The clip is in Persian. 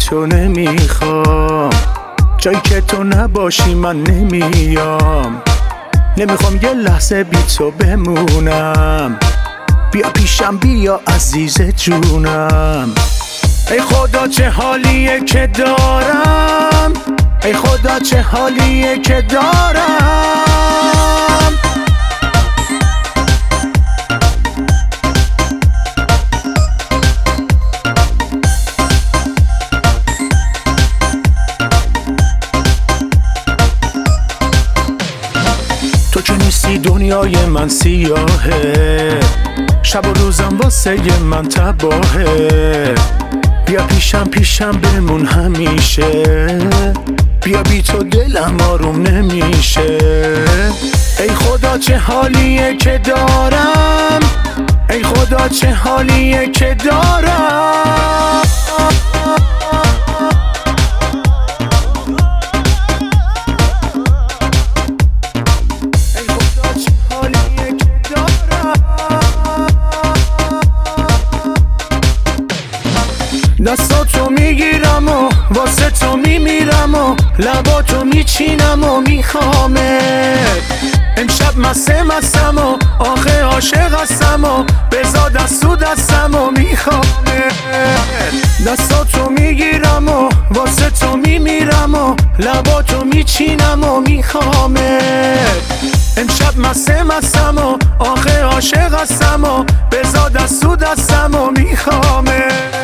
تو نمیخوام، جایی که تو نباشی من نمیام. نمیخوام یه لحظه بی تو بمونم، بیا پیشم بیا عزیز جونم. ای خدا چه حالیه که دارم، ای خدا چه حالیه که دارم. تو که نیستی دنیای من سیاهه، شب و روزم واسه من تباهه. بیا پیشم بمون همیشه، بیا بی تو دلم آروم نمیشه. ای خدا چه حالیه که دارم، ای خدا چه حالیه که دارم. دستاتو میگیرم و واسه تو میمیرم و لباتو میچینم و میخوامت. امشب مستم و آخه عاشق هستم و بزا دستو دستم و میخوامت. دستاتو میگیرم و واسه تو میمیرم و لباتو میچینم و میخوامت. امشب مستم و آخه عاشق هستم و بزا دستو دستم و میخوامت.